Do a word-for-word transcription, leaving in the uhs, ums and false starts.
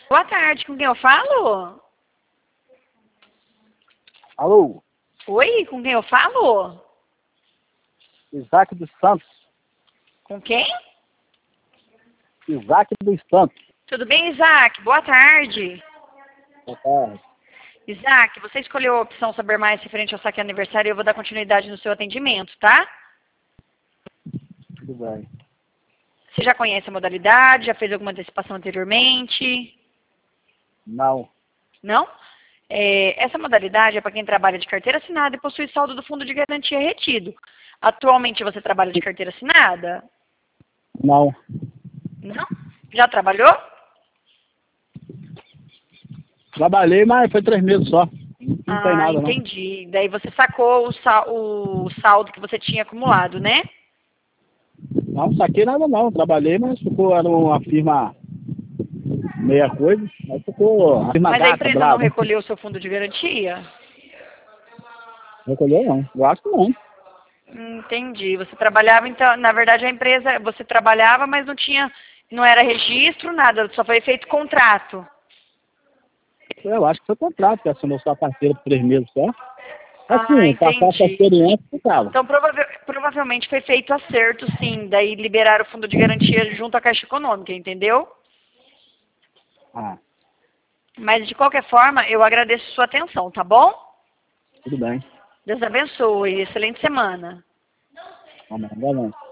Boa tarde, com quem eu falo? Alô? Oi, com quem eu falo? Isaac dos Santos. Com quem? Isaac dos Santos. Tudo bem, Isaac? Boa tarde. Boa tarde. Isaac, você escolheu a opção saber mais referente ao saque aniversário e eu vou dar continuidade no seu atendimento, tá? Tudo bem. Você já conhece a modalidade? Já fez alguma antecipação anteriormente? Não. Não? É, essa modalidade é para quem trabalha de carteira assinada e possui saldo do fundo de garantia retido. Atualmente você trabalha de carteira assinada? Não. Não? Já trabalhou? Trabalhei, mas foi três meses só. Não Ah, tem nada, não. entendi. Daí você sacou o, sal, o saldo que você tinha acumulado, né? Não, saquei nada não. Trabalhei, mas ficou, era uma firma meia coisa. Mas ficou uma firma Mas a gata, empresa não brava. recolheu o seu fundo de garantia? Recolheu não. Eu acho que não. Entendi. Você trabalhava, então, na verdade a empresa, você trabalhava, mas não tinha, não era registro, nada, só foi feito contrato. Eu acho que foi contrato, que assinou sua parceira por três meses só. Ah, Assim, passar essa entendi. experiência, ficava. Então prova- provavelmente foi feito acerto, sim, daí liberaram o fundo de garantia junto à Caixa Econômica, entendeu? Ah, Mas de qualquer forma, eu agradeço sua atenção, tá bom? tudo bem. Deus abençoe, excelente semana. Vamos, vamos.